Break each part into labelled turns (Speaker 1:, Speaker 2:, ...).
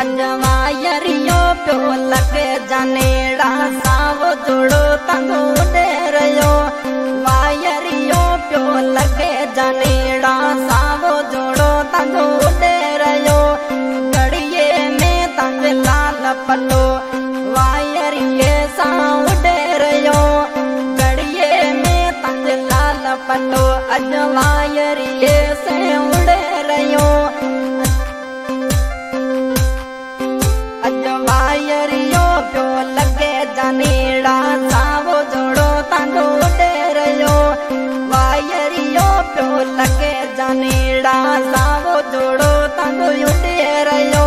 Speaker 1: अजवायरियो प्यो लगे जनेड़ा सावो जोड़ो तंगो डेरयो वायरियो प्यो लगे जनेड़ा सावो जोड़ो तंगो डेरयो गड़िए में तंग लाल पटो वायरिये साव डेरयो गड़िए में तंग लाल पटो अजवायरिये से उड़ेरयो अजवायरियो प्यो लगे जनेड़ा सावो जोड़ो तंगो डेरयो वायरियो प्यो लगे जनेड़ा सावो जोड़ो तंगो डेरयो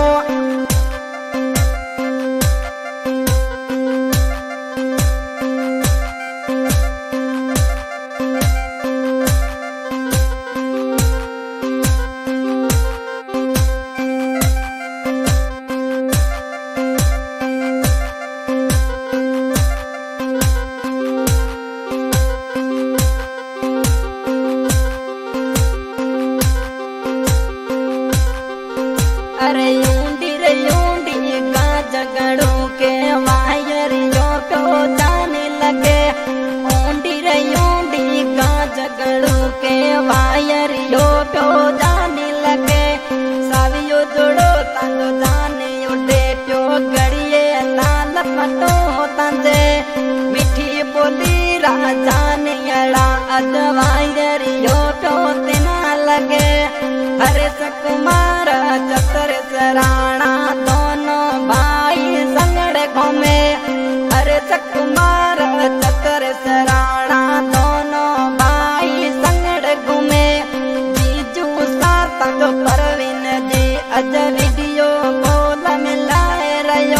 Speaker 1: अरे यूंडी रे यूंडी गाज गड़ू के वायरियो प्यो जाने लगे ऊंडी रे यूंडी गाज गड़ू के वायरियो प्यो जाने लगे सावियो जोड़ो तंगो जाने उड़े प्यो गड़िए लाल पटो तंजे मिठी बोली राजा ने अड़ा अजवायरियो प्यो तेना लगे हरे सकुमार चतर सराणा दोनों भाई संगड़ घूमे हरे सकुमार चतर सराणा दोनों भाई संगड़ घूमे जीजू साता जो परवीन जी अज वीडियो बोल मिलाए रयो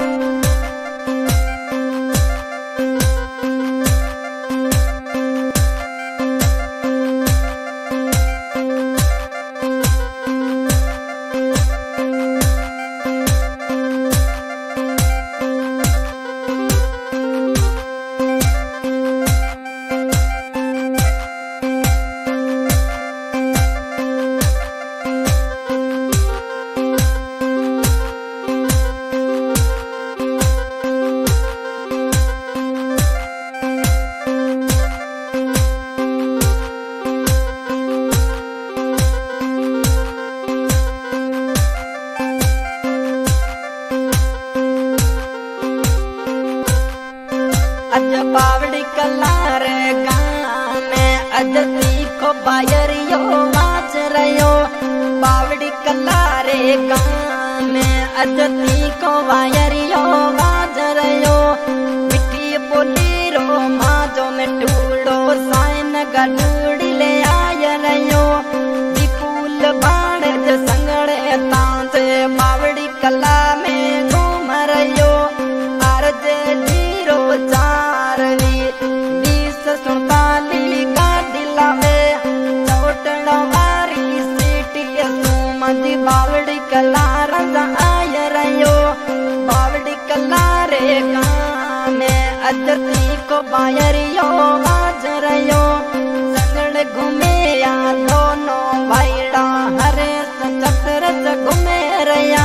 Speaker 1: अज बावड़ी कलारे गाने अज तीखो बायरियो वाज रयो बावड़ी कलारे गाने अज तीखो बायरियो वाज रयो मिठी बोली रो माजो में टूड़ो साइन गडूड़ी ले आय रयो विपुल बाण संगड़े तांजे बावड़ी कला में घूम रयो अर्ज जीरो चारवी 2047 गाड़ी लावे चौटड़ वारी सीटी सुमंदी बावड़ी कला रंग आय रयो बावड़ी कला रे गाने अजती को बायरियो बाज रयो संगड़ घूमे या दोनों भाईड़ा हरे सचतर घूमे रया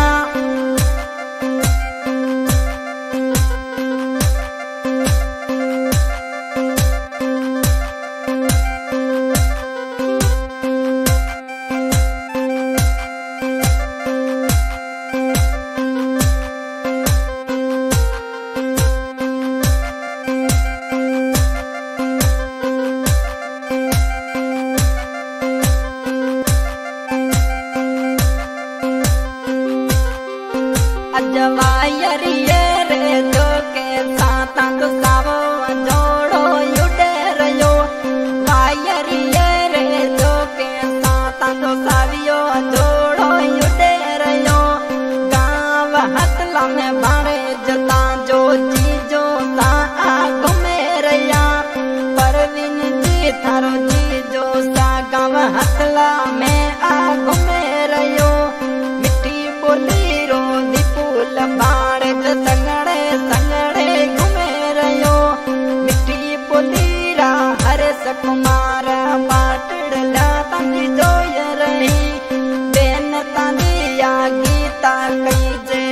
Speaker 1: अजवायरिये रे जो के साथ तो सावो जोड़ो युडे रयो वायरिये रे जो के साथ तो सावियो जोड़ो युडे रयो गाँव हतला में बाड़े जता जो चीजो सा घूमे रया परवीन जी थारो चीजो सा गाँव हतला में घूमे रयो मिठी बोली रो फूल बाण संगड़े संगड़े घूमे रयो मिठी बोली रा हरे सकुमार बाटड़ा तंगी जोय रही बेन तांदिया गीता कई जे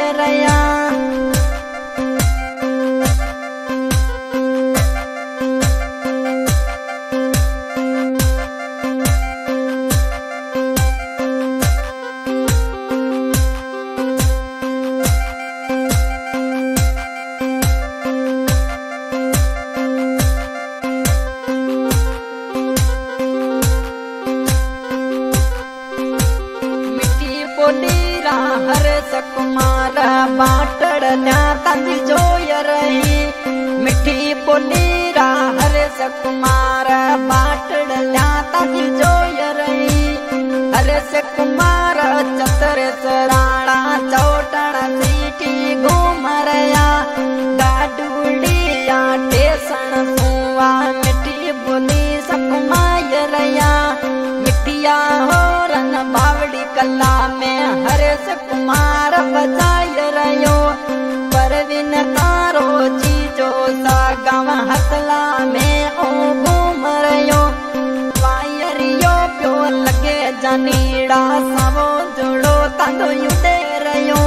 Speaker 1: रया हर्ष कुमार बाटड़ तंज जोय रही मिठी बोलीरा हर्ष कुमार बाटड़ तंज जोय रही हर्ष कुमार चतर सराणा चौटड़ सीटी घूम रया गाडुड़िया टेसन सुआ मिठी बोली सकुमाय रया मिठिया हो रन बावड़ी कला में हर्ष कुमार बजाय रयो परवीन तारो चीजो सा गाँव हसला में ओ घूम रयो वायरियो प्यो लगे जनीड़ा सबो जोड़ो तंदो युदे रयो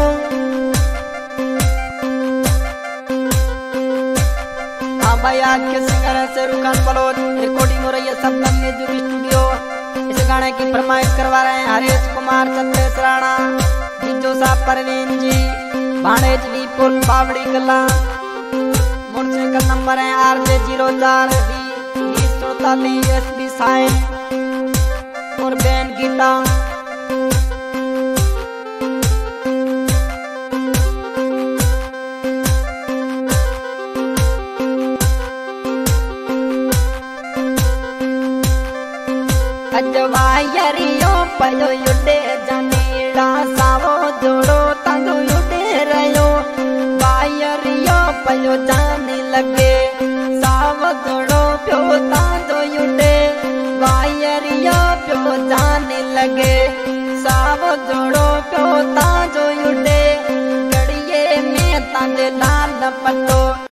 Speaker 1: हाँ भाई आज के सिंगर से रुकान बोलो रिकॉर्डिंग हो रही है सपना म्यूजिक स्टूडियो। इस गाने की फरमाइश करवा रहे हैं हरीश कुमार चंद्रेश राणा जीजो साहब परवीन जी भाणेज विपुल बावड़ी कला। मोटरसाइकिल नंबर है RJ04 2044 SB साइन और बैन गीता। अजवायरियो पयो युडे जनीड़ा सावो जोड़ो तंदो युडे रयो वायरियो पयो